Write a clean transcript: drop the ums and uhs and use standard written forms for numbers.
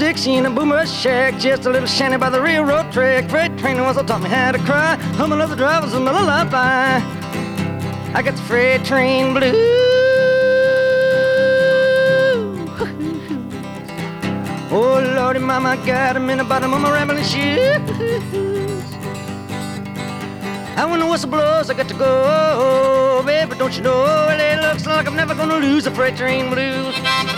Dixie in a boomer shack, just a little shanty by the railroad track. Freight train once taught me how to cry, humming of the drivers a lullaby. I got the freight train blues. Oh Lordy, mama, got 'em in the bottom of my rambling shoes. And when the whistle blows, I got to go, baby, don't you know? It looks like I'm never gonna lose the freight train blues.